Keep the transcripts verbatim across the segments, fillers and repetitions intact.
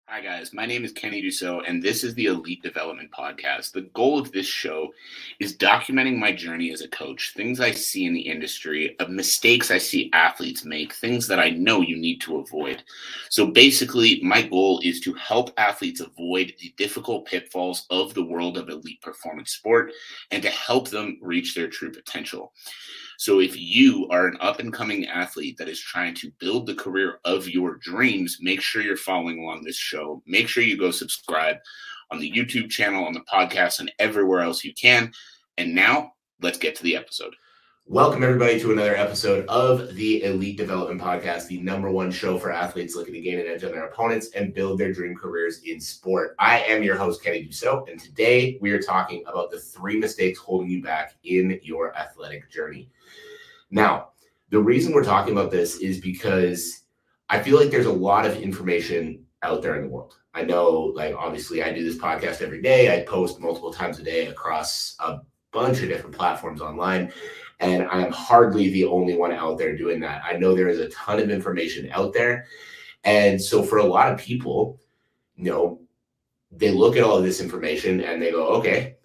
Hi, guys. My name is Kenny Dussault, and this is the Elite Development Podcast. The goal of this show is documenting my journey as a coach, things I see in the industry, of mistakes I see athletes make, things that I know you need to avoid. So basically, my goal is to help athletes avoid the difficult pitfalls of the world of elite performance sport and to help them reach their true potential. So if you are an up-and-coming athlete that is trying to build the career of your dreams, make sure you're following along this show. Make sure you go subscribe on the YouTube channel, on the podcast, and everywhere else you can. And now, let's get to the episode. Welcome, everybody, to another episode of the Elite Development Podcast, the number one show for athletes looking to gain an edge on their opponents and build their dream careers in sport. I am your host, Kenny Dussault, and today we are talking about the three mistakes holding you back in your athletic journey. Now, the reason we're talking about this is because I feel like there's a lot of information out there in the world. I know, like, obviously I do this podcast every day. I post multiple times a day across a bunch of different platforms online, and I am hardly the only one out there doing that. I know there is a ton of information out there. And so for a lot of people, you know, they look at all of this information and they go, okay,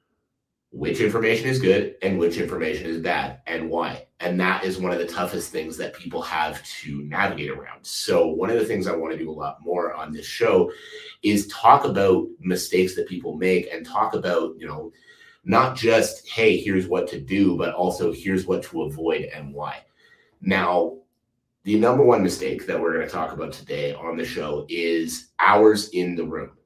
which information is good and which information is bad and why? And that is one of the toughest things that people have to navigate around. So one of the things I want to do a lot more on this show is talk about mistakes that people make and talk about, you know, not just, hey, here's what to do, but also here's what to avoid and why. Now, the number one mistake that we're going to talk about today on the show is hours in the room.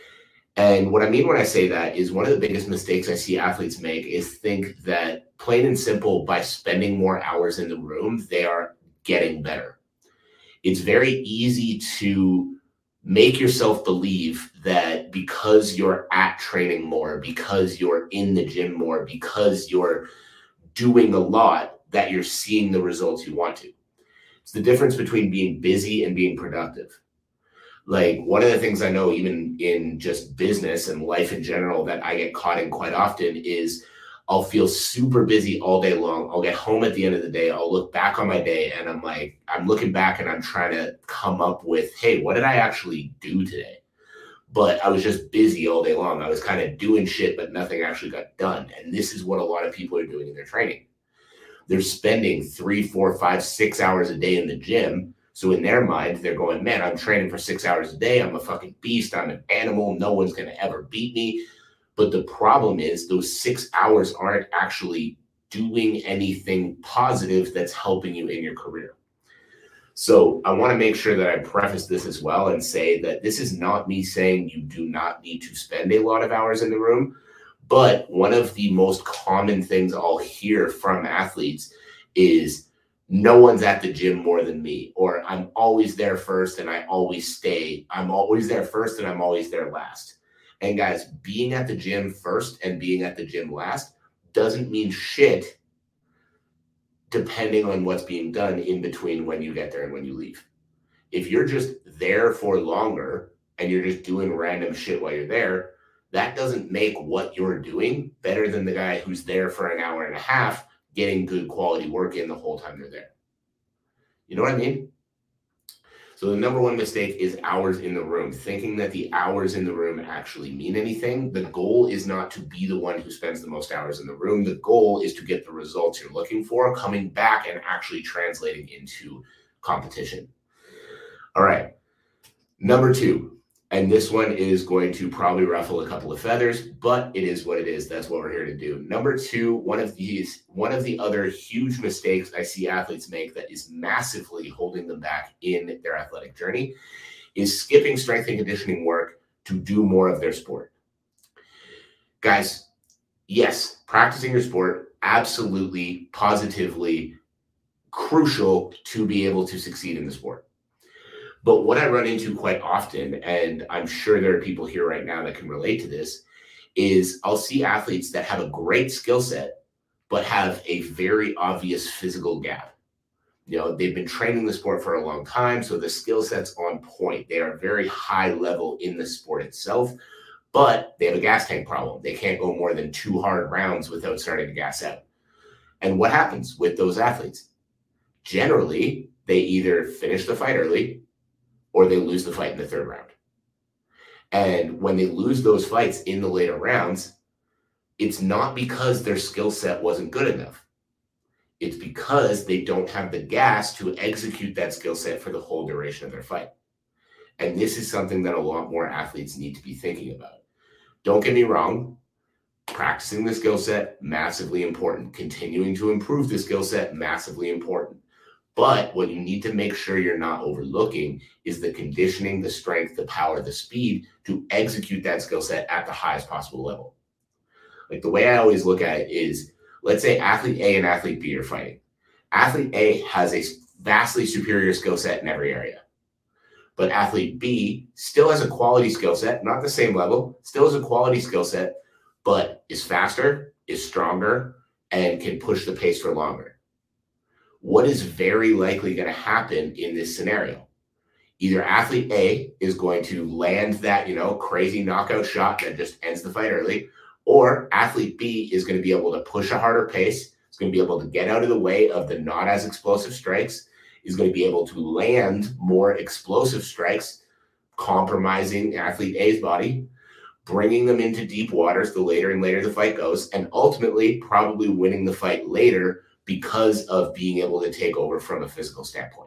And what I mean when I say that is one of the biggest mistakes I see athletes make is think that plain and simple, by spending more hours in the room, they are getting better. It's very easy to make yourself believe that because you're at training more, because you're in the gym more, because you're doing a lot, that you're seeing the results you want to. It's the difference between being busy and being productive. Like, one of the things I know, even in just business and life in general, that I get caught in quite often is I'll feel super busy all day long. I'll get home at the end of the day. I'll look back on my day and I'm like, I'm looking back and I'm trying to come up with, hey, what did I actually do today? But I was just busy all day long. I was kind of doing shit, but nothing actually got done. And this is what a lot of people are doing in their training. They're spending three, four, five, six hours a day in the gym. So in their mind, they're going, man, I'm training for six hours a day. I'm a fucking beast. I'm an animal. No one's going to ever beat me. But the problem is those six hours aren't actually doing anything positive that's helping you in your career. So I want to make sure that I preface this as well and say that this is not me saying you do not need to spend a lot of hours in the room. But one of the most common things I'll hear from athletes is, no one's at the gym more than me, or I'm always there first and I always stay. I'm always there first and I'm always there last. And guys, being at the gym first and being at the gym last doesn't mean shit depending on what's being done in between when you get there and when you leave. If you're just there for longer and you're just doing random shit while you're there, that doesn't make what you're doing better than the guy who's there for an hour and a half getting good quality work in the whole time they're there. You know what I mean? So the number one mistake is hours in the room, thinking that the hours in the room actually mean anything. The goal is not to be the one who spends the most hours in the room. The goal is to get the results you're looking for, coming back and actually translating into competition. All right. Number two. And this one is going to probably ruffle a couple of feathers, but it is what it is. That's what we're here to do. Number two, one of these, one of the other huge mistakes I see athletes make that is massively holding them back in their athletic journey is skipping strength and conditioning work to do more of their sport. Guys, yes, practicing your sport, absolutely, positively crucial to be able to succeed in the sport. But what I run into quite often, and I'm sure there are people here right now that can relate to this, is I'll see athletes that have a great skill set, but have a very obvious physical gap. You know, they've been training the sport for a long time, so the skill set's on point. They are very high level in the sport itself, but they have a gas tank problem. They can't go more than two hard rounds without starting to gas out. And what happens with those athletes? Generally, they either finish the fight early or they lose the fight in the third round. And when they lose those fights in the later rounds, it's not because their skill set wasn't good enough. It's because they don't have the gas to execute that skill set for the whole duration of their fight. And this is something that a lot more athletes need to be thinking about. Don't get me wrong, practicing the skill set, massively important. Continuing to improve the skill set, massively important. But what you need to make sure you're not overlooking is the conditioning, the strength, the power, the speed to execute that skill set at the highest possible level. Like the way I always look at it is, let's say athlete A and athlete B are fighting. Athlete A has a vastly superior skill set in every area. But athlete B still has a quality skill set, not the same level, still has a quality skill set, but is faster, is stronger, and can push the pace for longer. What is very likely going to happen in this scenario? Either athlete A is going to land that, you know, crazy knockout shot that just ends the fight early, or athlete B is going to be able to push a harder pace. It's going to be able to get out of the way of the not as explosive strikes, is going to be able to land more explosive strikes, compromising athlete A's body, bringing them into deep waters the later and later the fight goes, and ultimately probably winning the fight later because of being able to take over from a physical standpoint.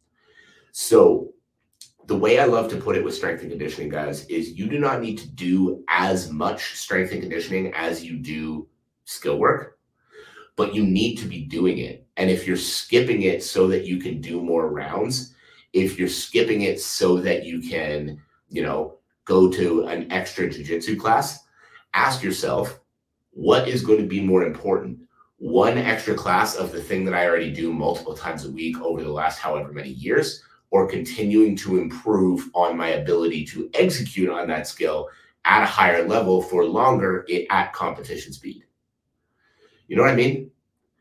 So the way I love to put it with strength and conditioning, guys, is you do not need to do as much strength and conditioning as you do skill work, but you need to be doing it. And if you're skipping it so that you can do more rounds, if you're skipping it so that you can, you know, go to an extra jiu-jitsu class, ask yourself, what is going to be more important? One extra class of the thing that I already do multiple times a week over the last however many years, or continuing to improve on my ability to execute on that skill at a higher level for longer at competition speed? You know what I mean?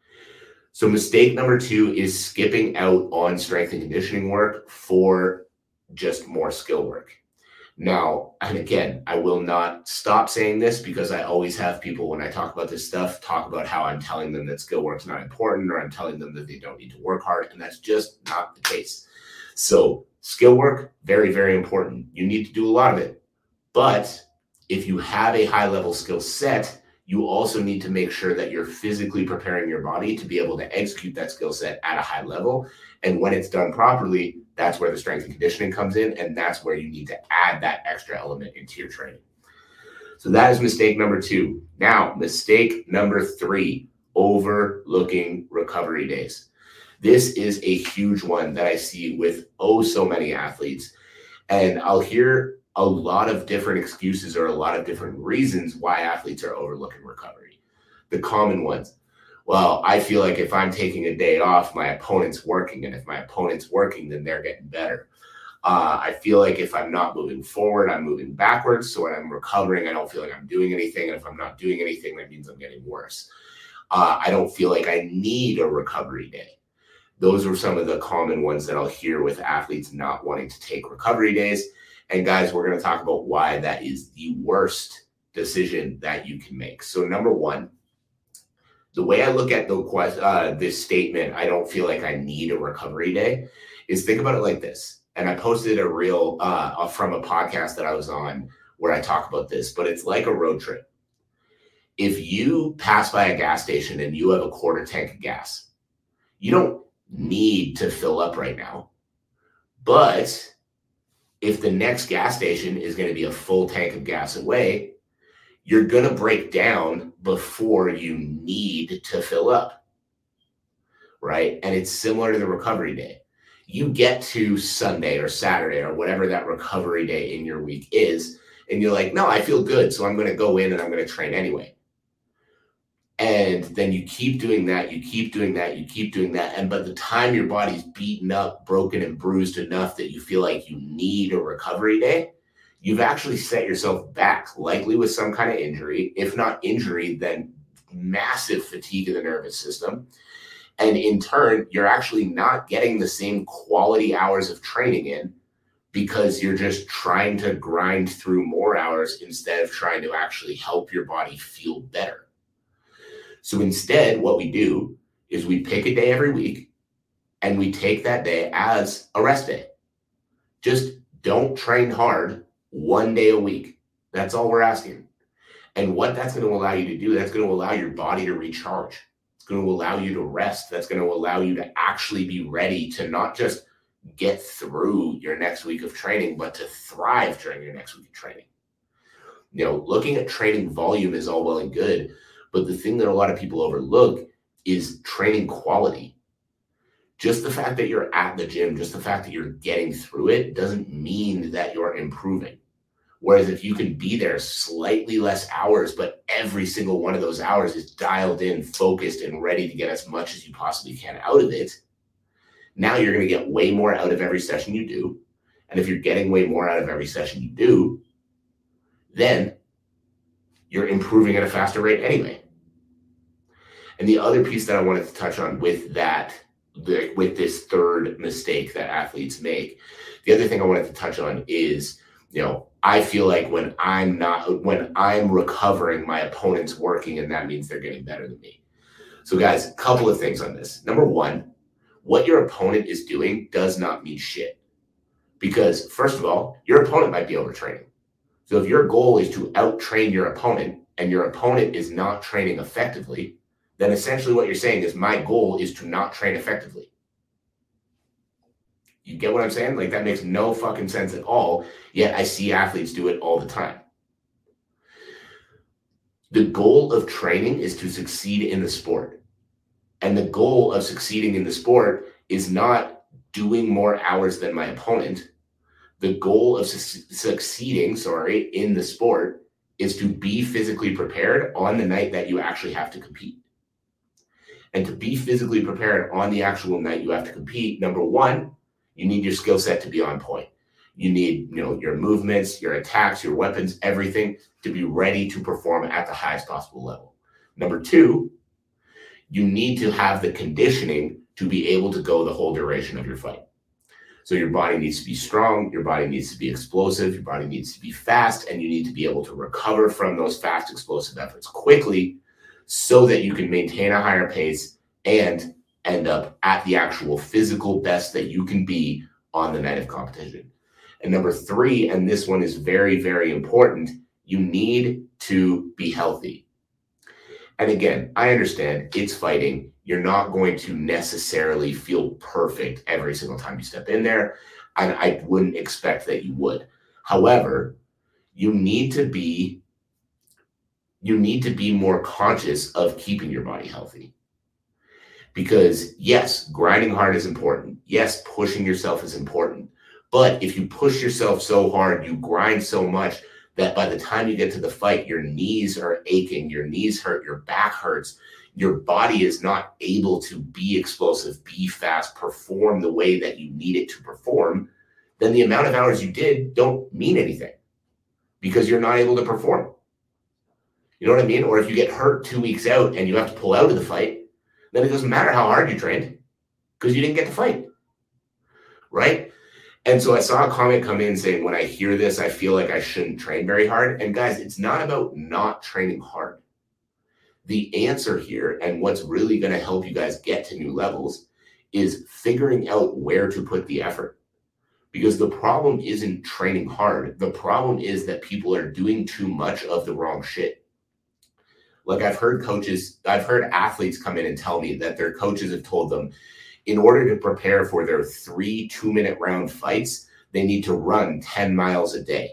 So mistake number two is skipping out on strength and conditioning work for just more skill work. Now, and again, I will not stop saying this because I always have people, when I talk about this stuff, talk about how I'm telling them that skill work's not important, or I'm telling them that they don't need to work hard, and that's just not the case. So skill work, very, very important. You need to do a lot of it. But if you have a high level skill set, you also need to make sure that you're physically preparing your body to be able to execute that skill set at a high level. And when it's done properly, that's where the strength and conditioning comes in. And that's where you need to add that extra element into your training. So that is mistake number two. Now, mistake number three, overlooking recovery days. This is a huge one that I see with oh so many athletes. And I'll hear a lot of different excuses or a lot of different reasons why athletes are overlooking recovery. The common ones. Well, I feel like if I'm taking a day off, my opponent's working. And if my opponent's working, then they're getting better. Uh, I feel like if I'm not moving forward, I'm moving backwards. So when I'm recovering, I don't feel like I'm doing anything. And if I'm not doing anything, that means I'm getting worse. Uh, I don't feel like I need a recovery day. Those are some of the common ones that I'll hear with athletes not wanting to take recovery days. And guys, we're going to talk about why that is the worst decision that you can make. So number one, the way I look at the uh, this statement, I don't feel like I need a recovery day, is think about it like this. And I posted a reel uh, from a podcast that I was on where I talk about this, but it's like a road trip. If you pass by a gas station and you have a quarter tank of gas, you don't need to fill up right now. But if the next gas station is going to be a full tank of gas away, you're going to break down before you need to fill up, right? And it's similar to the recovery day. You get to Sunday or Saturday or whatever that recovery day in your week is, and you're like, no, I feel good, so I'm going to go in and I'm going to train anyway. And then you keep doing that, you keep doing that, you keep doing that. And by the time your body's beaten up, broken, and bruised enough that you feel like you need a recovery day, you've actually set yourself back, likely with some kind of injury. If not injury, then massive fatigue in the nervous system. And in turn, you're actually not getting the same quality hours of training in because you're just trying to grind through more hours instead of trying to actually help your body feel better. So instead, what we do is we pick a day every week and we take that day as a rest day. Just don't train hard one day a week. That's all we're asking. And what that's going to allow you to do, that's going to allow your body to recharge. It's going to allow you to rest. That's going to allow you to actually be ready to not just get through your next week of training, but to thrive during your next week of training. You know, looking at training volume is all well and good, but the thing that a lot of people overlook is training quality. Just the fact that you're at the gym, just the fact that you're getting through it doesn't mean that you're improving. Whereas if you can be there slightly less hours, but every single one of those hours is dialed in, focused, and ready to get as much as you possibly can out of it, now you're going to get way more out of every session you do. And if you're getting way more out of every session you do, then you're improving at a faster rate anyway. And the other piece that I wanted to touch on with that, the, with this third mistake that athletes make, the other thing I wanted to touch on is, you know, I feel like when I'm not, when I'm recovering, my opponent's working, and that means they're getting better than me. So guys, a couple of things on this. Number one, what your opponent is doing does not mean shit. Because first of all, your opponent might be overtraining. So if your goal is to out-train your opponent and your opponent is not training effectively, then essentially what you're saying is my goal is to not train effectively. You get what I'm saying? Like, that makes no fucking sense at all, yet I see athletes do it all the time. The goal of training is to succeed in the sport. And the goal of succeeding in the sport is not doing more hours than my opponent. The goal of su- succeeding, sorry, in the sport is to be physically prepared on the night that you actually have to compete. And to be physically prepared on the actual night you have to compete, number one, you need your skill set to be on point. You need, you know, your movements, your attacks, your weapons, everything to be ready to perform at the highest possible level. Number two, you need to have the conditioning to be able to go the whole duration of your fight. So your body needs to be strong, your body needs to be explosive, your body needs to be fast, and you need to be able to recover from those fast, explosive efforts quickly so that you can maintain a higher pace and end up at the actual physical best that you can be on the night of competition. And number three, and this one is very, very important, you need to be healthy. And again, I understand it's fighting. You're not going to necessarily feel perfect every single time you step in there. And I wouldn't expect that you would. However, you need to be, you need to be more conscious of keeping your body healthy. Because yes, grinding hard is important. Yes, pushing yourself is important. But if you push yourself so hard, you grind so much that by the time you get to the fight, your knees are aching, your knees hurt, your back hurts, your body is not able to be explosive, be fast, perform the way that you need it to perform, then the amount of hours you did don't mean anything because you're not able to perform. You know what I mean? Or if you get hurt two weeks out and you have to pull out of the fight, then it doesn't matter how hard you trained because you didn't get to fight, right? And so I saw a comment come in saying, when I hear this, I feel like I shouldn't train very hard. And guys, it's not about not training hard. The answer here, and what's really going to help you guys get to new levels, is figuring out where to put the effort. Because the problem isn't training hard. The problem is that people are doing too much of the wrong shit. Like I've heard coaches, I've heard athletes come in and tell me that their coaches have told them, in order to prepare for their three two-minute round fights, they need to run ten miles a day.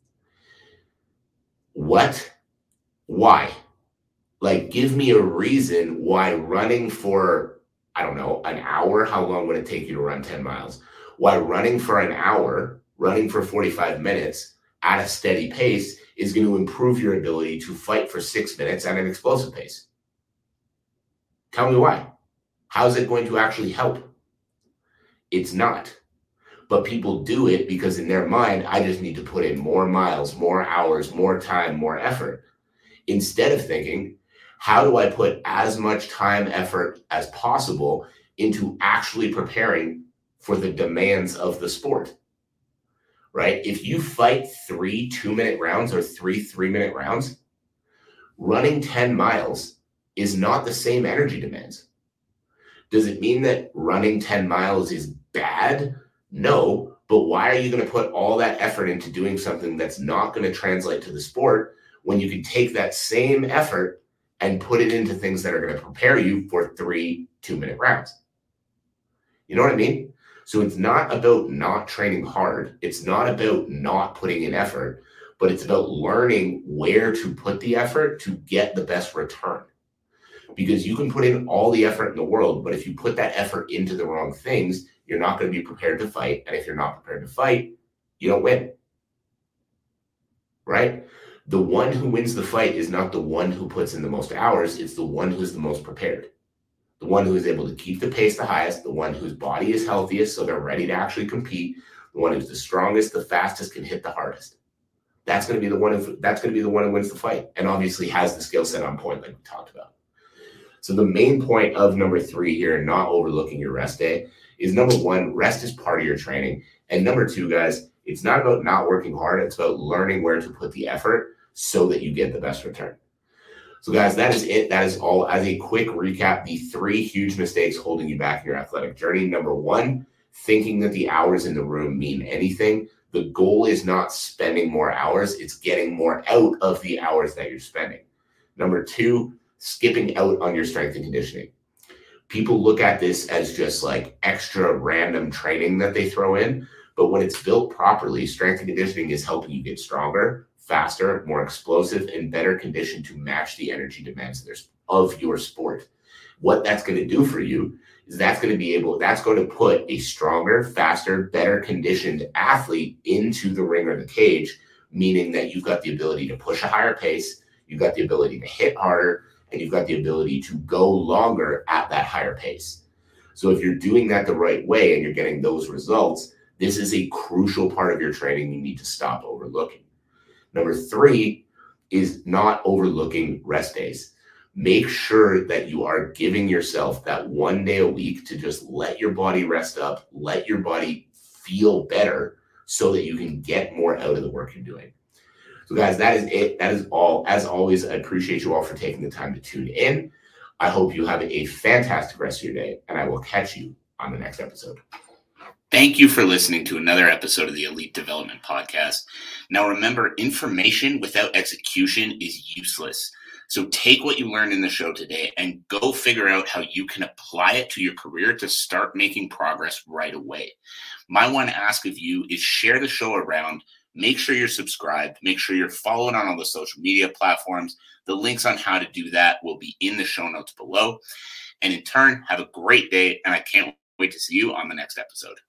What? Why? Like, give me a reason why running for, I don't know, an hour, how long would it take you to run ten miles? Why running for an hour, running for forty-five minutes at a steady pace is going to improve your ability to fight for six minutes at an explosive pace? Tell me why. How is it going to actually help? It's not. But people do it because in their mind, I just need to put in more miles, more hours, more time, more effort. Instead of thinking, how do I put as much time, effort as possible into actually preparing for the demands of the sport? Right? If you fight three two-minute rounds or three three-minute rounds, running ten miles is not the same energy demands. Does it mean that running ten miles is bad? No, But why are you going to put all that effort into doing something that's not going to translate to the sport when you can take that same effort and put it into things that are going to prepare you for three two-minute rounds? You know what I mean? So it's not about not training hard. It's not about not putting in effort, but it's about learning where to put the effort to get the best return. Because you can put in all the effort in the world, but if you put that effort into the wrong things, you're not going to be prepared to fight. And if you're not prepared to fight, you don't win. Right? The one who wins the fight is not the one who puts in the most hours. It's the one who's the most prepared. The one who is able to keep the pace the highest, the one whose body is healthiest, so they're ready to actually compete, the one who's the strongest, the fastest, can hit the hardest. That's going to be the one who, that's going to be the one who wins the fight, and obviously has the skill set on point like we talked about. So the main point of number three here, not overlooking your rest day, is number one, rest is part of your training. And number two, guys, it's not about not working hard. It's about learning where to put the effort so that you get the best return. So guys, that is it. That is all. As a quick recap, the three huge mistakes holding you back in your athletic journey. Number one, thinking that the hours in the room mean anything. The goal is not spending more hours. It's getting more out of the hours that you're spending. Number two, skipping out on your strength and conditioning. People look at this as just like extra random training that they throw in. But when it's built properly, strength and conditioning is helping you get stronger, faster, more explosive, and better conditioned to match the energy demands of your sport. What that's going to do for you is that's going to be able, that's going to put a stronger, faster, better conditioned athlete into the ring or the cage, meaning that you've got the ability to push a higher pace, you've got the ability to hit harder, and you've got the ability to go longer at that higher pace. So if you're doing that the right way and you're getting those results, this is a crucial part of your training you need to stop overlooking. Number three is not overlooking rest days. Make sure that you are giving yourself that one day a week to just let your body rest up, let your body feel better so that you can get more out of the work you're doing. So guys, that is it. That is all. As always, I appreciate you all for taking the time to tune in. I hope you have a fantastic rest of your day, and I will catch you on the next episode. Thank you for listening to another episode of the Elite Development Podcast. Now remember, information without execution is useless. So take what you learned in the show today and go figure out how you can apply it to your career to start making progress right away. My one ask of you is share the show around. Make sure you're subscribed. Make sure you're following on all the social media platforms. The links on how to do that will be in the show notes below. And in turn, have a great day, and I can't wait to see you on the next episode.